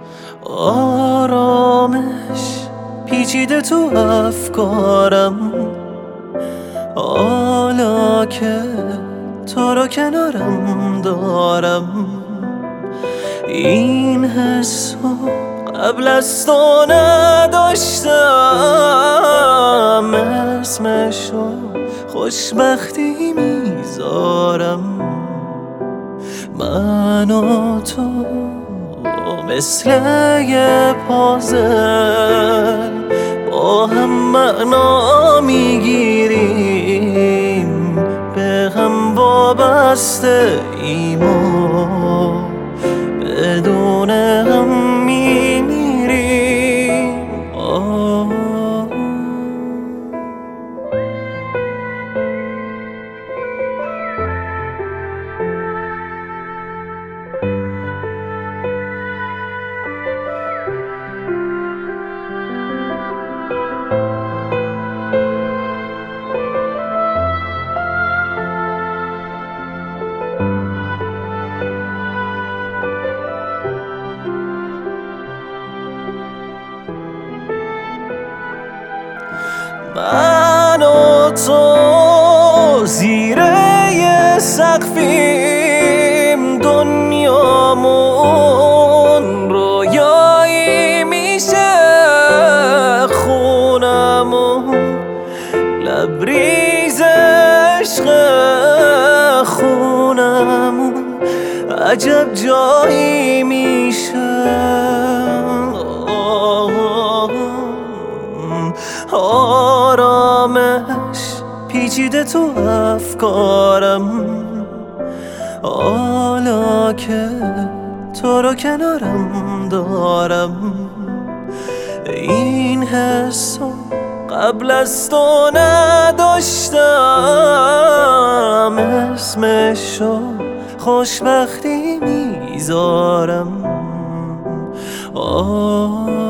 آرامش پیچیده تو افکارم، حالا که تو رو کنارم دارم. این حسو قبل از تو نداشتم، اسمشو خوشبختی میذارم. من و تو مثل یه پازل با هم معنا میگیریم، به هم وابسته ایم و بدون هم میمیریم. من و تو زیر یه سقفیم، دنیامون رویایی میشه، خونمون لبریز عشق، خونمون عجب جایی میشه. آرامش پیچیده تو افکارم، حالا که تو رو کنارم دارم. این حسو قبل از تو نداشتم، اسمشو خوشبختی میذارم.